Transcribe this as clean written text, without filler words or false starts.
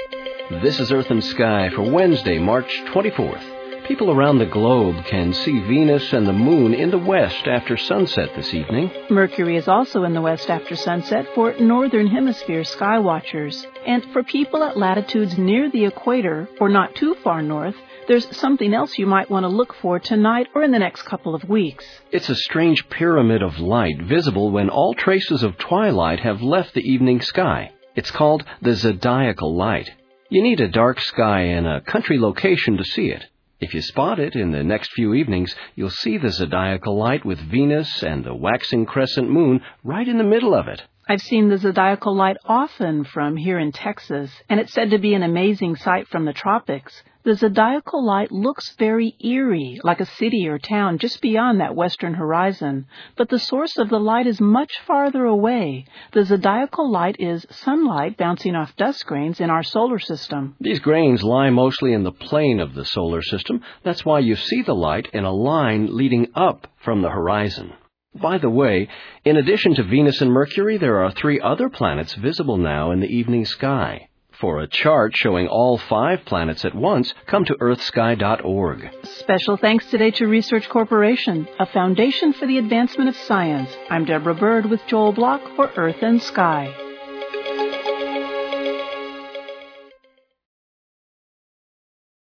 This is Earth and Sky for Wednesday, March 24th. People around the globe can see Venus and the Moon in the west after sunset this evening. Mercury is also in the west after sunset for Northern Hemisphere sky watchers. And for people at latitudes near the equator, or not too far north, there's something else you might want to look for tonight or in the next couple of weeks. It's a strange pyramid of light visible when all traces of twilight have left the evening sky. It's called the zodiacal light. You need a dark sky and a country location to see it. If you spot it in the next few evenings, you'll see the zodiacal light with Venus and the waxing crescent moon right in the middle of it. I've seen the zodiacal light often from here in Texas, and it's said to be an amazing sight from the tropics. The zodiacal light looks very eerie, like a city or town just beyond that western horizon. But the source of the light is much farther away. The zodiacal light is sunlight bouncing off dust grains in our solar system. These grains lie mostly in the plane of the solar system. That's why you see the light in a line leading up from the horizon. By the way, in addition to Venus and Mercury, there are 3 other planets visible now in the evening sky. For a chart showing all 5 planets at once, come to earthsky.org. Special thanks today to Research Corporation, a foundation for the advancement of science. I'm Deborah Bird with Joel Block for Earth and Sky.